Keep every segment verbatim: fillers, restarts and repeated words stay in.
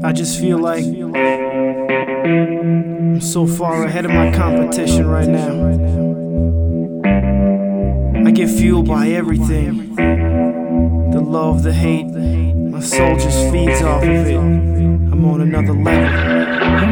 I just feel like I'm so far ahead of my competition right now. I get fueled by everything. The love, the hate, my soul just feeds off of it. I'm on another level.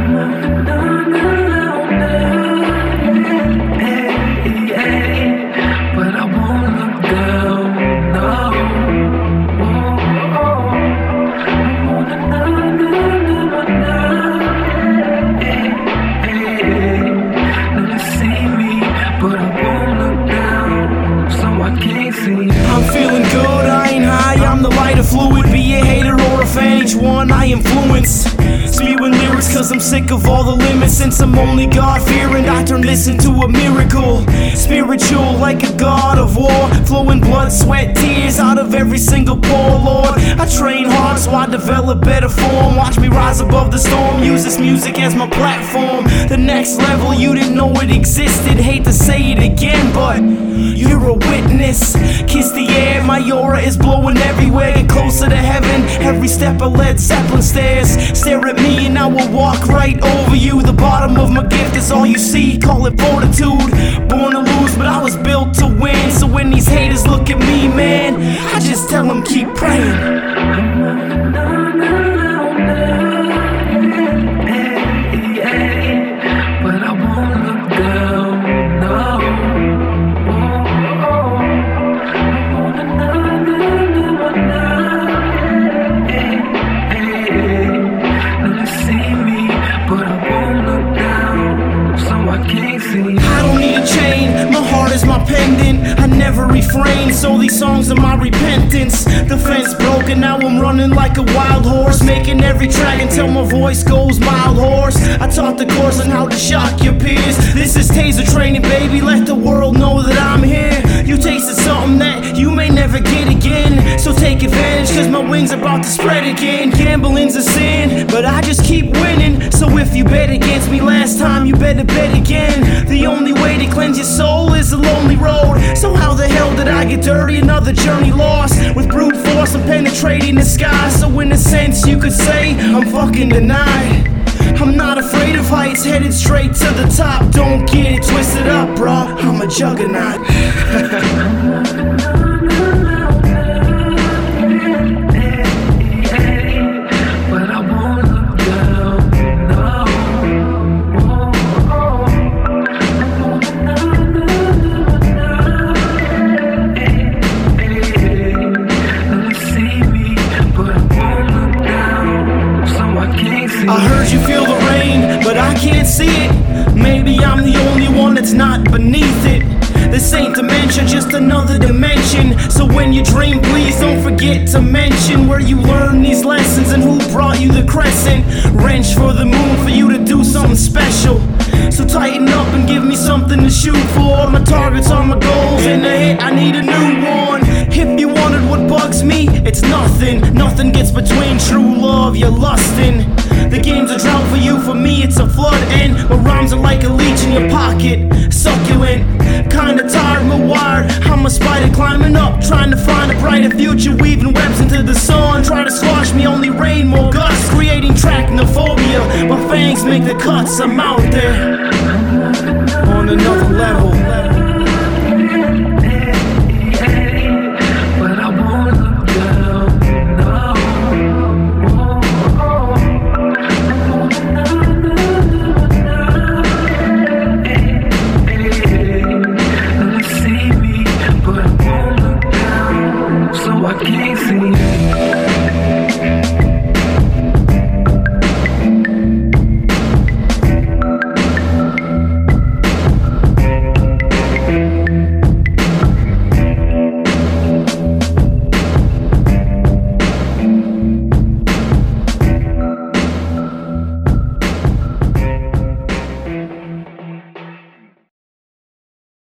I'm feeling good, I ain't high, I'm the lighter fluid. Be a hater or a fan, each one I influence. Spewing lyrics cause I'm sick of all the limits. Since I'm only God-fearing, I turn this into a miracle. Spiritual like a god of war, flowing blood, sweat, tears out of every single pore, Lord. I train hard so I develop better form. Watch me rise above the storm, use this music as my platform. The next level, you didn't know it existed. Hate to say it again, but you're a witness. Kiss the air, my aura is blowing everywhere. Get closer to heaven, every step of Led Zeppelin stairs. Stare at me and I will walk right over you. The bottom of my gift is all you see, call it fortitude. Born to lose, but I was built to win. So when these haters look at me, man, I just tell them keep praying. I don't need a chain, my heart is my pendant. I never refrain, so these songs are my repentance. The fence broken, now I'm running like a wild horse, making every track until my voice goes mild horse. I taught the course on how to shock your peers. This is taser training, baby, let the world know that I'm here. You tasted something that you may never get again, so take advantage cause my wings about to spread again. Gambling's a sin, but I just keep winning. So if you bet against me last time, you better bet again. The only way to cleanse your soul is a lonely road. So how the hell did I get dirty? Another journey lost. With brute force I'm penetrating the sky. So in a sense you could say I'm fucking denied. I'm not afraid of heights, headed straight to the top. Don't get it twisted up, bro, I'm a juggernaut. I heard you feel the rain, but I can't see it. Maybe I'm the only one that's not beneath it. This ain't dementia, just another dimension. So when you dream, please don't forget to mention where you learn these lessons and who brought you the crescent. Wrench for the moon for you to do something special. So tighten up and give me something to shoot for. My targets are my goals, and a hit, I need a new one. If you wanted what bugs me, it's nothing. Nothing gets between true love, you're lusting. The game's a drought for you, for me it's a flood. And my rhymes are like a leech in your pocket, succulent. Kinda tired, but wired. I'm a spider climbing up, trying to find a brighter future, weaving webs into the sun. Try to squash me, only rain, more gusts, creating trachnophobia. My fangs make the cuts, I'm out there on another level.